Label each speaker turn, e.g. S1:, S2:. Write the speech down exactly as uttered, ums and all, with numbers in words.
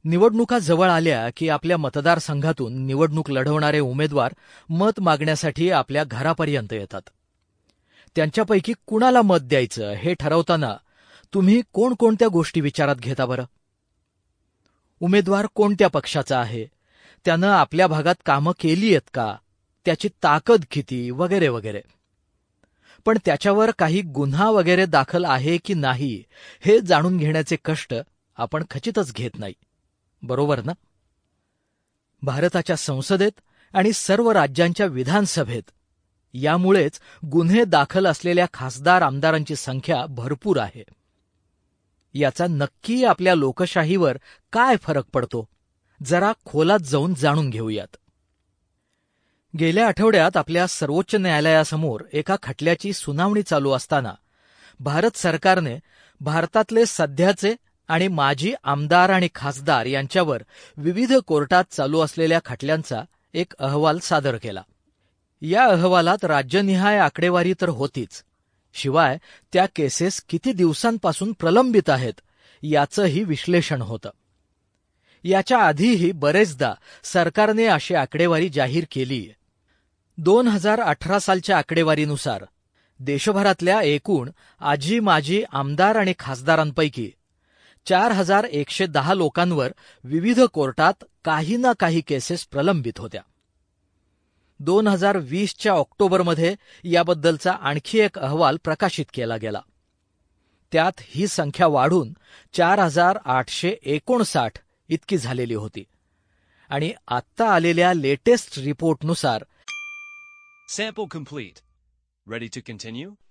S1: निवडणुका जवळ आल्या की आपल्या मतदारसंघातून निवडणूक लढवणारे उमेदवार मत मागण्यासाठी आपल्या घरापर्यंत येतात. त्यांच्यापैकी कुणाला मत द्यायचं हे ठरवताना तुम्ही कोणकोणत्या गोष्टी विचारात घेता बरं? उमेदवार कोणत्या पक्षाचा आहे, त्यानं आपल्या भागात कामं केली आहेत का, त्याची ताकद किती, वगैरे वगैरे. पण त्याच्यावर काही गुन्हा वगैरे दाखल आहे की नाही हे जाणून घेण्याचे कष्ट आपण खचितच घेत नाही, बरोबर ना? भारताच्या संसदेत आणि सर्व राज्यांच्या विधानसभेत यामुळेच गुन्हे दाखल असलेल्या खासदार आमदारांची संख्या भरपूर आहे. याचा नक्की आपल्या लोकशाहीवर काय फरक पडतो, जरा खोलात जाऊन जाणून घेऊयात. गेल्या आठवड्यात आपल्या सर्वोच्च न्यायालयासमोर एका खटल्याची सुनावणी चालू असताना भारत सरकारने भारतातले सध्याचे आणि माजी आमदार आणि खासदार यांच्यावर विविध कोर्टात चालू असलेल्या खटल्यांचा एक अहवाल सादर केला. या अहवालात राज्यनिहाय आकडेवारी तर होतीच, शिवाय त्या केसेस किती दिवसांपासून प्रलंबित आहेत याचंही विश्लेषण होतं. याच्या आधीही बरेचदा सरकारने अशी आकडेवारी जाहीर केली. दोन हजार अठरा सालच्या आकडेवारीनुसार देशभरातल्या एकूण आजी माजी आमदार आणि खासदारांपैकी चार हजार एकशे दहा लोकांवर विविध कोर्टात काही ना काही केसेस प्रलंबित होत्या. दोन हजार वीसच्या ऑक्टोबरमध्ये याबद्दलचा आणखी एक अहवाल प्रकाशित केला गेला. त्यात ही संख्या वाढून चार हजार आठशे एकोणसाठ इतकी झालेली होती. आणि आत्ता आलेल्या लेटेस्ट रिपोर्टनुसार
S2: Sample complete. Ready to continue?